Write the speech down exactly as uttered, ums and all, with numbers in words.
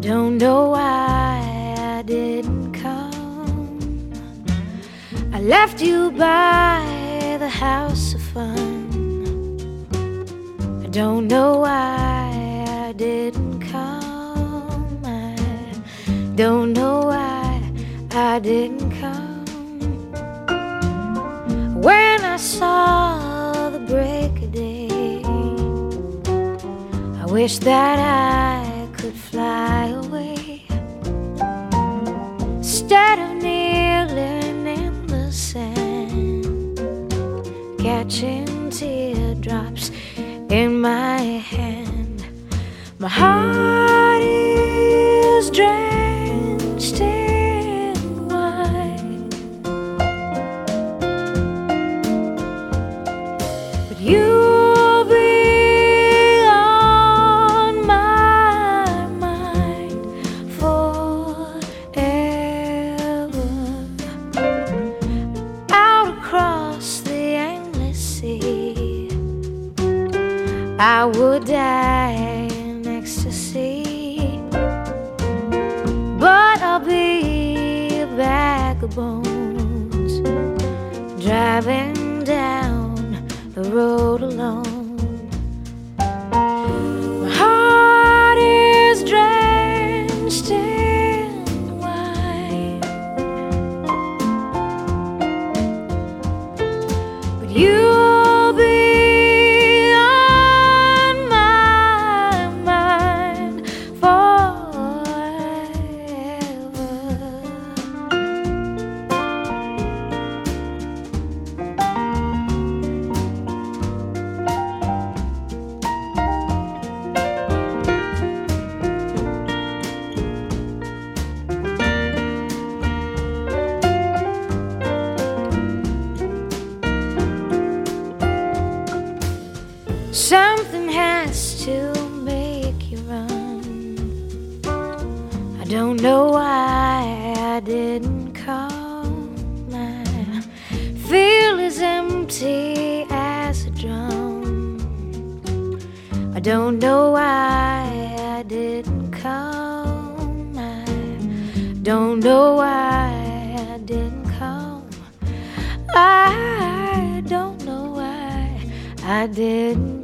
don't know why I didn't come. I left you by the house of fun. I don't know why I didn't come. I don't know why I didn't come. When I saw the break of day, I wish that I could fly away instead of kneeling in the sand, catching teardrops in my hand. My heart is drenched in wine, but you'll be on my mind forever. Out across the endless sea, I would die in ecstasy, but I'll be a bag of bones driving down the road alone. My heart is drenched in wine, but you'll be on my mind forever. Something has to make you run. I don't know why I didn't come. I feel as empty as a drum. I don't know why I didn't come. I don't know why I didn't come. I don't know why I didn't